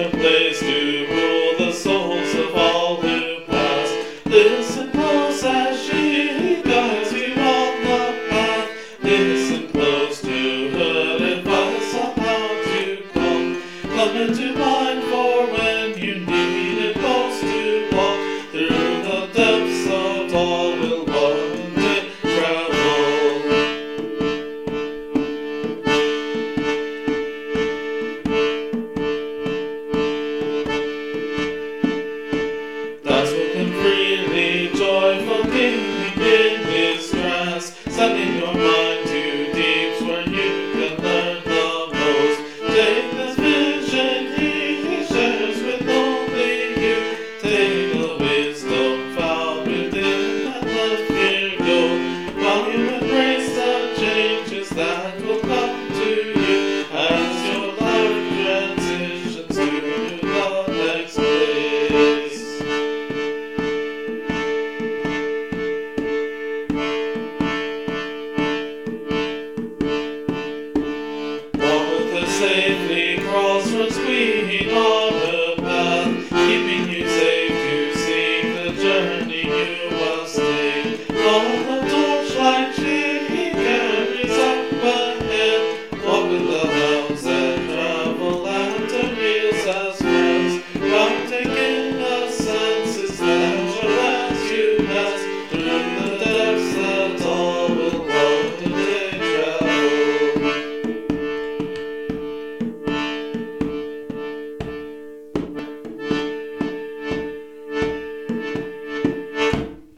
her place to rule the souls of all who pass. Listen close as she guides you on the path. Listen close to her advice on how to come. Come into mind for when you need it most to walk through the depths of all will one day travel. That's what can freely, joyful gaining in His grass, sending your mind to deeps where you can learn the most. Take this vision He shares with only you. Take the wisdom found within and let fear go, while you embrace the changes that will come to you as your life transitions to the next place. Walk with us safely, crossroads queen on the path, keeping